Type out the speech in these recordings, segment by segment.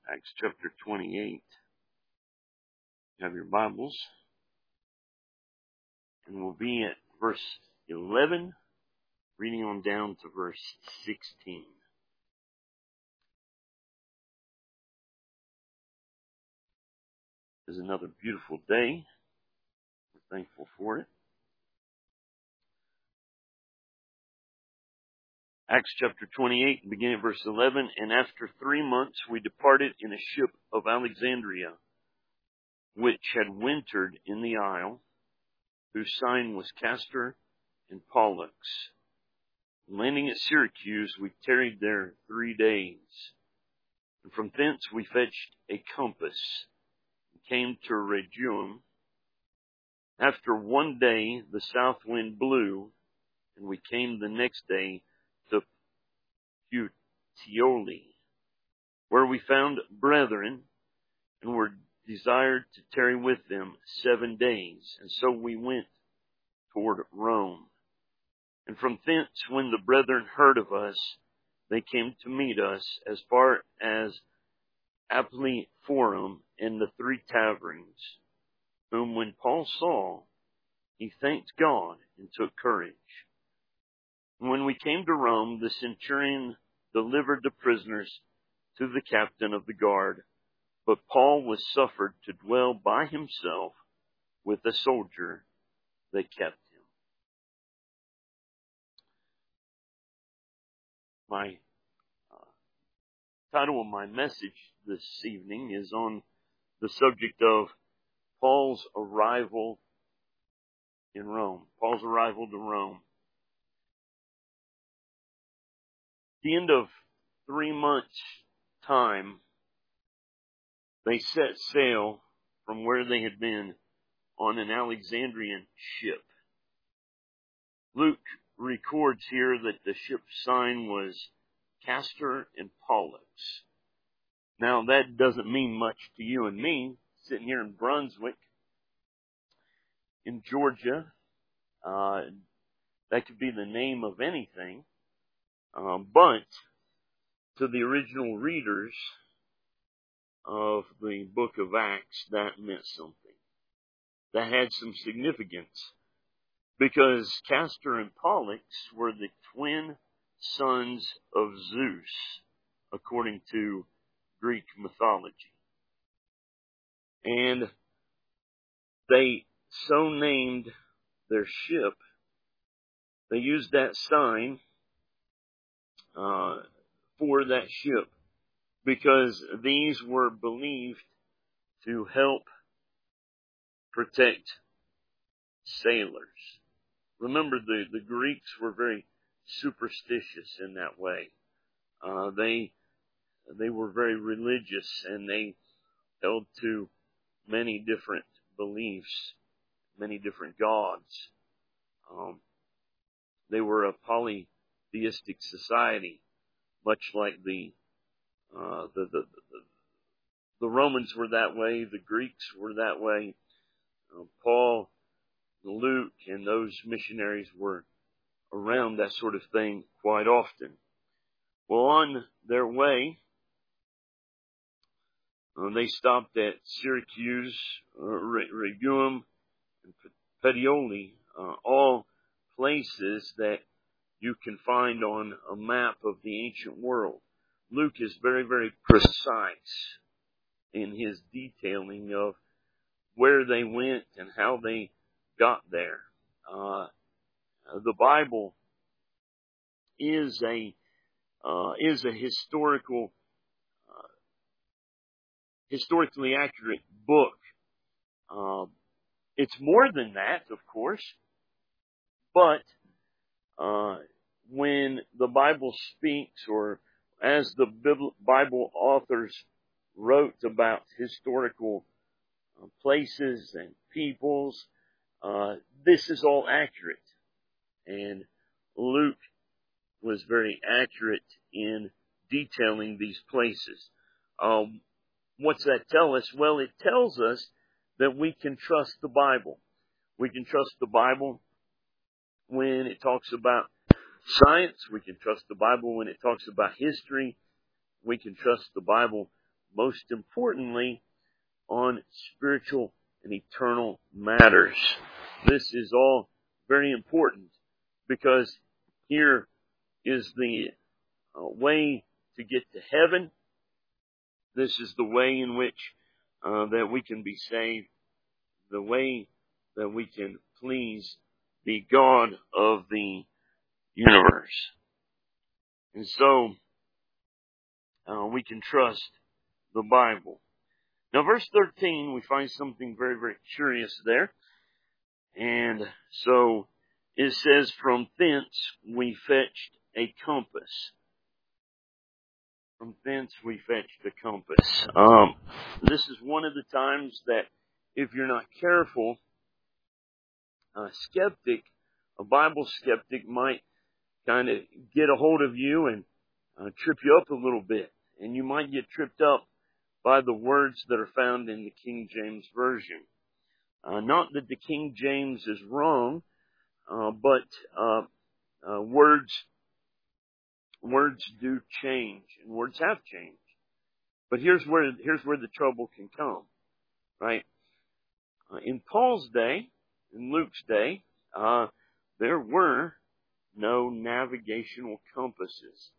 Acts chapter 28. You have your Bibles. And we'll be at verse 11, reading on down to verse 16. It's another beautiful day. We're thankful for it. Acts chapter 28, beginning at verse 11. And after 3 months we departed in a ship of Alexandria, which had wintered in the isle, whose sign was Castor and Pollux. Landing at Syracuse, we tarried there 3 days. And from thence we fetched a compass, and came to Rhegium. After 1 day the south wind blew, and we came the next day to Puteoli, where we found brethren, and were desired to tarry with them 7 days. And so we went toward Rome. And from thence, when the brethren heard of us, they came to meet us as far as Appii Forum and the 3 taverns, whom when Paul saw, he thanked God and took courage. And when we came to Rome, the centurion delivered the prisoners to the captain of the guard, but Paul was suffered to dwell by himself with a soldier that kept him. My title of my message this evening is on the subject of Paul's arrival in Rome. Paul's arrival to Rome. At the end of 3 months' time, they set sail from where they had been on an Alexandrian ship. Luke records here that the ship's sign was Castor and Pollux. Now, that doesn't mean much to you and me, sitting here in Brunswick, in Georgia. That could be the name of anything. But to the original readers of the book of Acts, that meant something. That had some significance. Because Castor and Pollux were the twin sons of Zeus, according to Greek mythology. And they so named their ship, they used that sign for that ship, because these were believed to help protect sailors. Remember, the Greeks were very superstitious in that way. They were very religious, and they held to many different beliefs, many different gods. They were a polytheistic society, much like the Romans were that way, the Greeks were that way. Paul, Luke, and those missionaries were around that sort of thing quite often. Well, on their way, they stopped at Syracuse, Rhegium, and Puteoli, all places that you can find on a map of the ancient world. Luke is very, very precise in his detailing of where they went and how they got there. The Bible is a historically accurate book. It's more than that, of course, but when the Bible speaks, or as the Bible authors wrote about historical places and peoples, this is all accurate. And Luke was very accurate in detailing these places. What's that tell us? Well, it tells us that we can trust the Bible. We can trust the Bible when it talks about science. We can trust the Bible when it talks about history. We can trust the Bible most importantly, on spiritual and eternal matters. This is all very important because here is the way to get to heaven. This is the way in which that we can be saved, the way that we can please the God of the universe. And so we can trust the Bible. Now, verse 13, we find something very, very curious there. And so it says, from thence we fetched a compass. From thence we fetched a compass. This is one of the times that if you're not careful, a Bible skeptic might kind of get a hold of you and trip you up a little bit. And you might get tripped up by the words that are found in the King James Version. Not that the King James is wrong, but words do change, and words have changed. But here's where the trouble can come, right? In Paul's day, in Luke's day, there were no navigational compasses.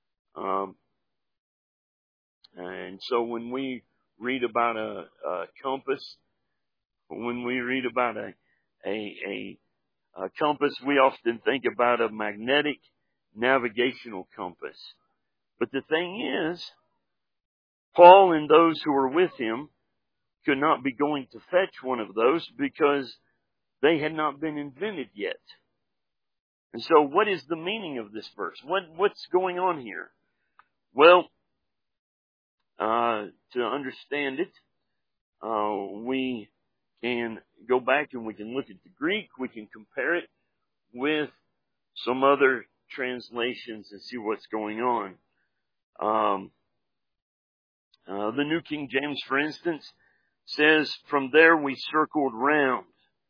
And so when we read about a compass, when we read about a compass, we often think about a magnetic navigational compass. But the thing is, Paul and those who were with him could not be going to fetch one of those because they had not been invented yet. And so what is the meaning of this verse? What's going on here? Well, to understand it, we can go back and we can look at the Greek. We can compare it with some other translations and see what's going on. The New King James, for instance, says, from there we circled round.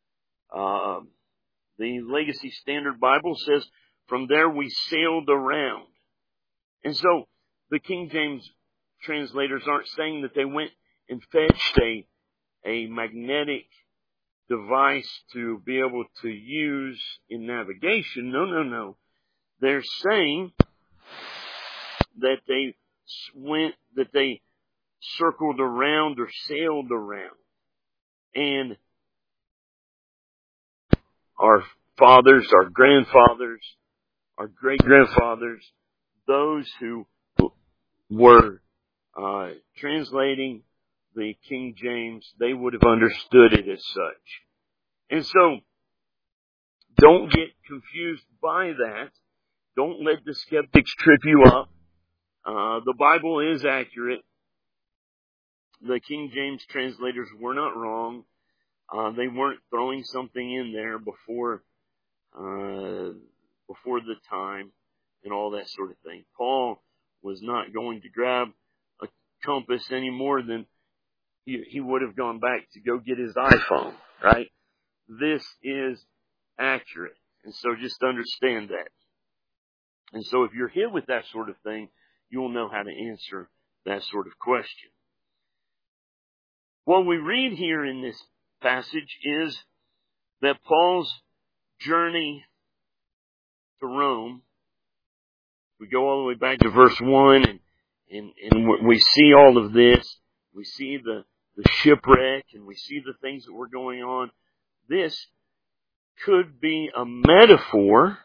The Legacy Standard Bible says, from there we sailed around. And so the King James translators aren't saying that they went and fetched a magnetic device to be able to use in navigation. No. They're saying that they circled around or sailed around. And our fathers, our grandfathers, our great-grandfathers, those who were translating the King James, they would have understood it as such. And so, don't get confused by that. Don't let the skeptics trip you up. The Bible is accurate. The King James translators were not wrong. They weren't throwing something in there before the time and all that sort of thing. Paul was not going to grab a compass any more than he would have gone back to go get his iPhone, right? This is accurate. And so just understand that. And so if you're hit with that sort of thing, you'll know how to answer that sort of question. What we read here in this passage is that Paul's journey to Rome, we go all the way back to verse 1 and we see all of this. We see the shipwreck and we see the things that were going on. This could be a metaphor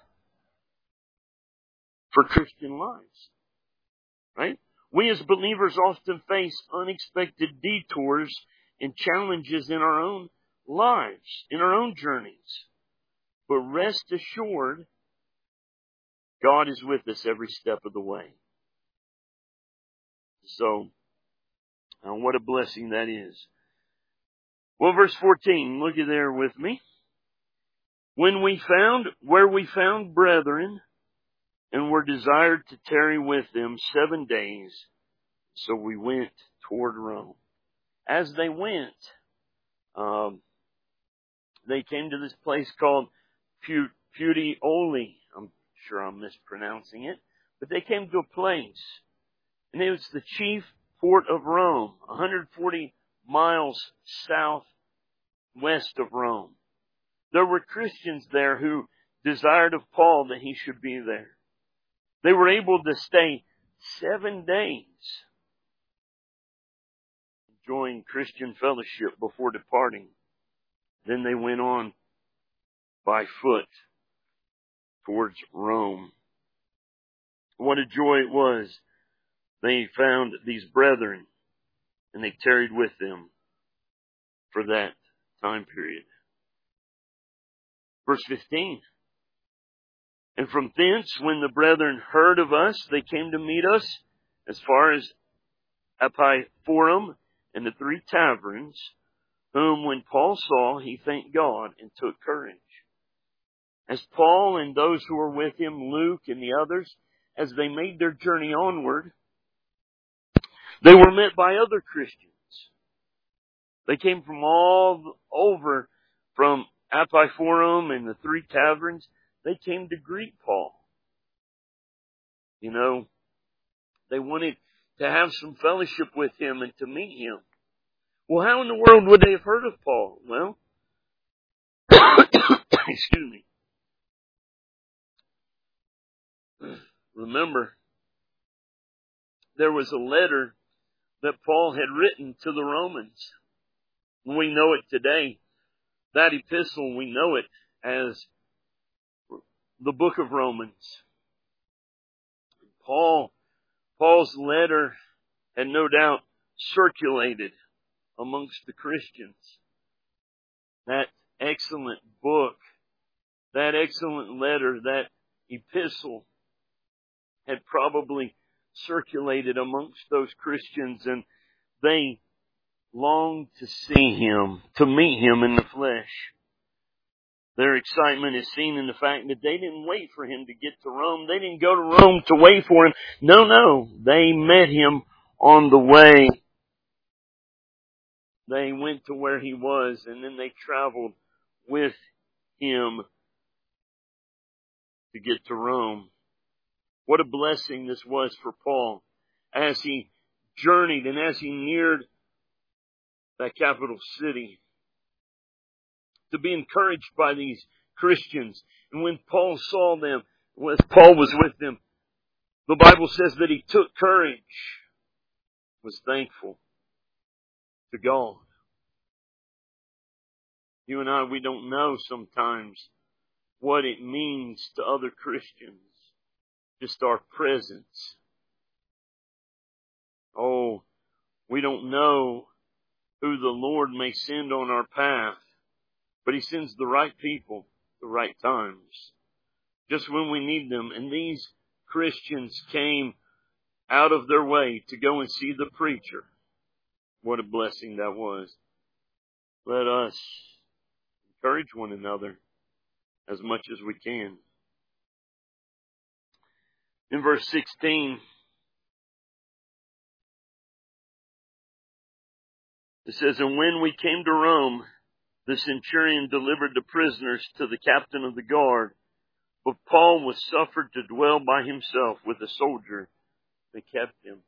for Christian lives, right? We as believers often face unexpected detours and challenges in our own lives, in our own journeys. But rest assured, God is with us every step of the way. So, what a blessing that is. Well, verse 14, look at there with me. Where we found brethren, and were desired to tarry with them 7 days, so we went toward Rome. As they went, they came to this place called Puteoli. I'm sure I'm mispronouncing it, but they came to a place, and it was the chief port of Rome, 140 miles southwest of Rome. There were Christians there who desired of Paul that he should be there. They were able to stay 7 days enjoying Christian fellowship before departing. Then they went on by foot towards Rome. What a joy it was. They found these brethren and they tarried with them for that time period. Verse 15. And from thence, when the brethren heard of us, they came to meet us as far as Epiphorum and the 3 taverns, whom when Paul saw, he thanked God and took courage. As Paul and those who were with him, Luke and the others, as they made their journey onward, they were met by other Christians. They came from all over, from Epiphorum and the 3 taverns. They came to greet Paul. You know, they wanted to have some fellowship with him and to meet him. Well, how in the world would they have heard of Paul? Well, excuse me. Remember, there was a letter that Paul had written to the Romans. We know it today. That epistle, we know it as the book of Romans. Paul's letter had no doubt circulated amongst the Christians. That excellent book, that excellent letter, that epistle had probably circulated amongst those Christians, and they longed to see him, to meet him in the flesh. Their excitement is seen in the fact that they didn't wait for him to get to Rome. They didn't go to Rome to wait for him. No. They met him on the way. They went to where he was, and then they traveled with him to get to Rome. What a blessing this was for Paul as he journeyed and as he neared that capital city, to be encouraged by these Christians. And when Paul saw them, when Paul was with them, the Bible says that he took courage, was thankful to God. You and I, we don't know sometimes what it means to other Christians, just our presence. Oh, we don't know who the Lord may send on our path, but He sends the right people, the right times, just when we need them. And these Christians came out of their way to go and see the preacher. What a blessing that was. Let us encourage one another as much as we can. In verse 16, it says, "And when we came to Rome, the centurion delivered the prisoners to the captain of the guard, but Paul was suffered to dwell by himself with a soldier that kept him."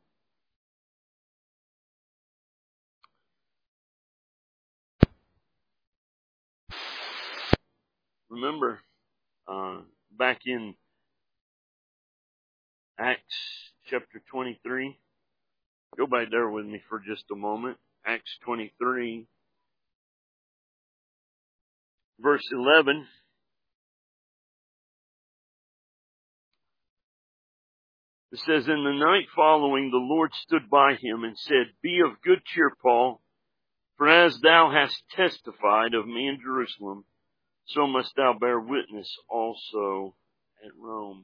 Remember, back in Acts chapter 23, go back there with me for just a moment. Acts 23, verse 11. It says, "In the night following, the Lord stood by him and said, 'Be of good cheer, Paul, for as thou hast testified of me in Jerusalem, so must thou bear witness also at Rome.'"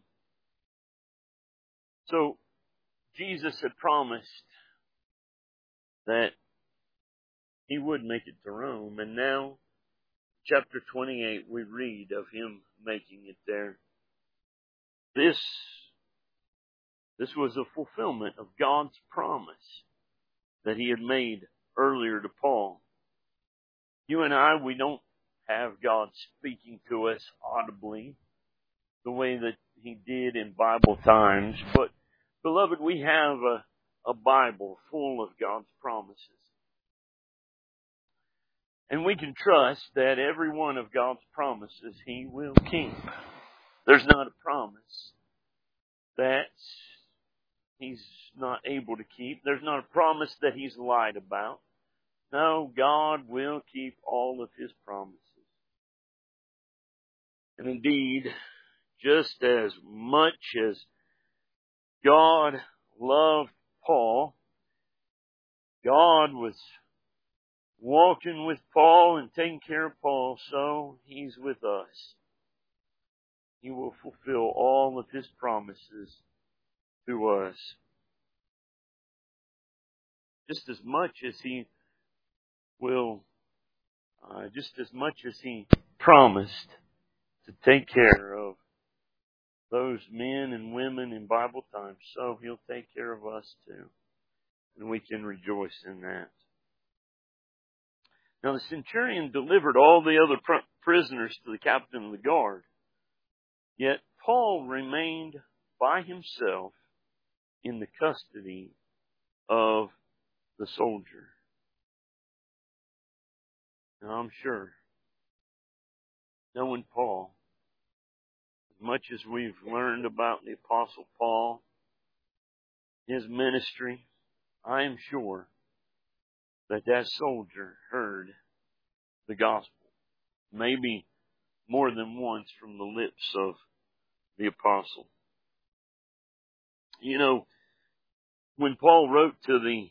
So, Jesus had promised that He would make it to Rome, and now, chapter 28, we read of Him making it there. This was a fulfillment of God's promise that He had made earlier to Paul. You and I, we don't have God speaking to us audibly the way that He did in Bible times, but beloved, we have a Bible full of God's promises. And we can trust that every one of God's promises He will keep. There's not a promise that He's not able to keep. There's not a promise that He's lied about. No, God will keep all of His promises. And indeed, just as much as God loved Paul, God was walking with Paul and taking care of Paul, so He's with us. He will fulfill all of His promises to us. Just as much as He will, just as much as He promised to take care of those men and women in Bible times, so He'll take care of us too. And we can rejoice in that. Now the centurion delivered all the other prisoners to the captain of the guard. Yet Paul remained by himself in the custody of the soldier. Now I'm sure, knowing Paul, as much as we've learned about the Apostle Paul, his ministry, I am sure that that soldier heard the gospel, maybe more than once from the lips of the apostle. You know, when Paul wrote to the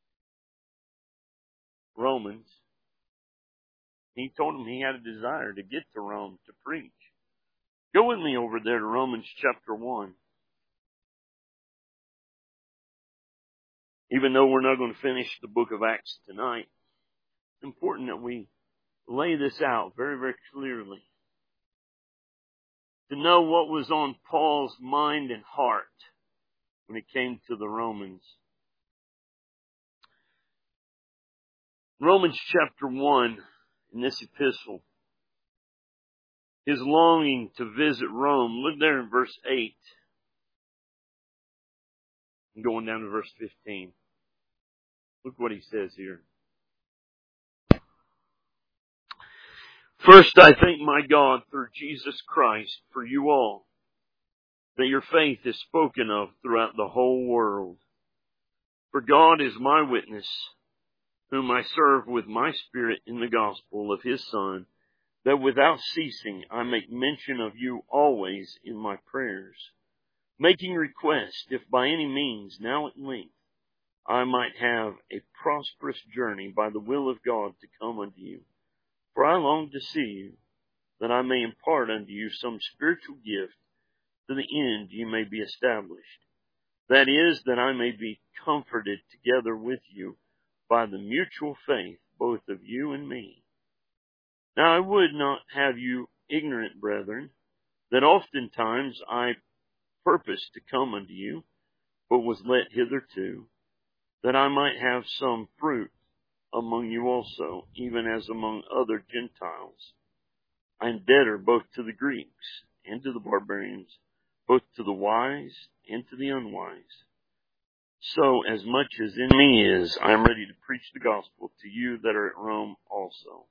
Romans, he told them he had a desire to get to Rome to preach. Go with me over there to Romans chapter 1. Even though we're not going to finish the book of Acts tonight, it's important that we lay this out very, very clearly. To know what was on Paul's mind and heart when it came to the Romans. Romans chapter 1, in this epistle, his longing to visit Rome. Look there in verse 8. And going down to verse 15. Look what he says here. First, I thank my God through Jesus Christ for you all, that your faith is spoken of throughout the whole world. For God is my witness, whom I serve with my spirit in the gospel of His Son, that without ceasing I make mention of you always in my prayers, making request, if by any means now at length I might have a prosperous journey by the will of God to come unto you. For I long to see you, that I may impart unto you some spiritual gift, to the end you may be established. That is, that I may be comforted together with you by the mutual faith, both of you and me. Now I would not have you ignorant, brethren, that oftentimes I purposed to come unto you, but was let hitherto, that I might have some fruit among you also, even as among other Gentiles. I am debtor both to the Greeks and to the barbarians, both to the wise and to the unwise. So, as much as in me is, I am ready to preach the gospel to you that are at Rome also.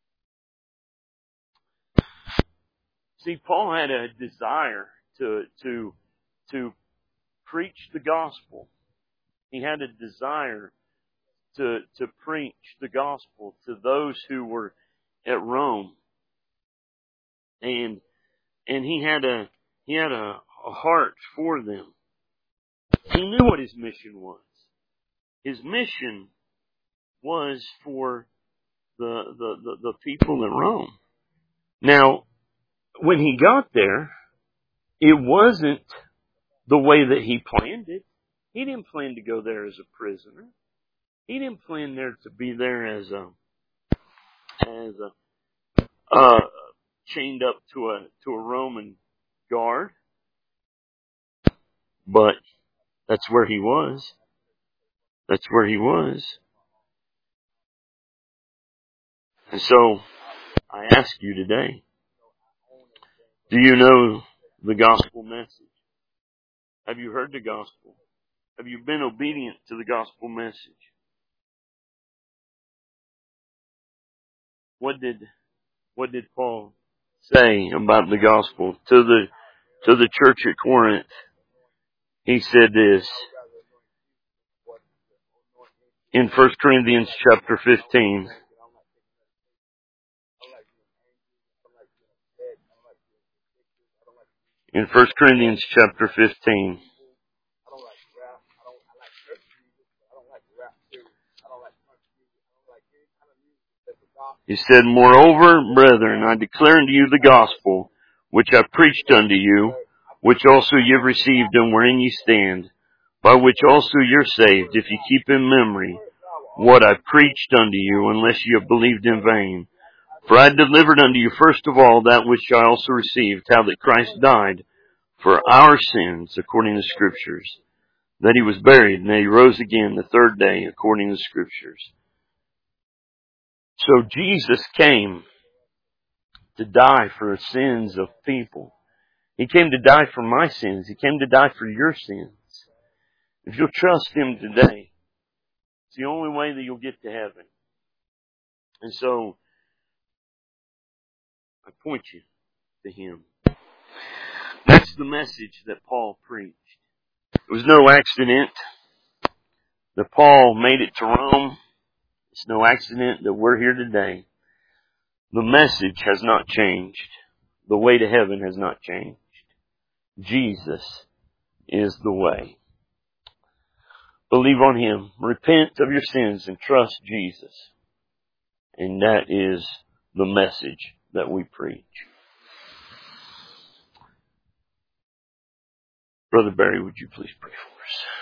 See, Paul had a desire to preach the gospel. He had a desire to preach the gospel to those who were at Rome. And he had a heart for them. He knew what his mission was. His mission was for the people in Rome. Now, when he got there, it wasn't the way that he planned it. He didn't plan to go there as a prisoner. He didn't plan there to be there as a chained up to a Roman guard. But that's where he was. That's where he was. And so I ask you today, do you know the gospel message? Have you heard the gospel? Have you been obedient to the gospel message? What did Paul say about the gospel to the church at Corinth? He said this in 1 Corinthians chapter 15. In 1 Corinthians chapter 15. He said, Moreover, brethren, I declare unto you the gospel, which I preached unto you, which also ye have received and wherein ye stand, by which also you're saved, if ye keep in memory what I preached unto you, unless ye have believed in vain. For I delivered unto you first of all that which I also received, how that Christ died for our sins, according to the Scriptures, that he was buried, and that he rose again the third day, according to the Scriptures. So Jesus came to die for the sins of people. He came to die for my sins. He came to die for your sins. If you'll trust him today, it's the only way that you'll get to heaven. And so, I point you to him. That's the message that Paul preached. It was no accident that Paul made it to Rome. It's no accident that we're here today. The message has not changed. The way to heaven has not changed. Jesus is the way. Believe on him. Repent of your sins and trust Jesus. And that is the message that we preach. Brother Barry, would you please pray for us?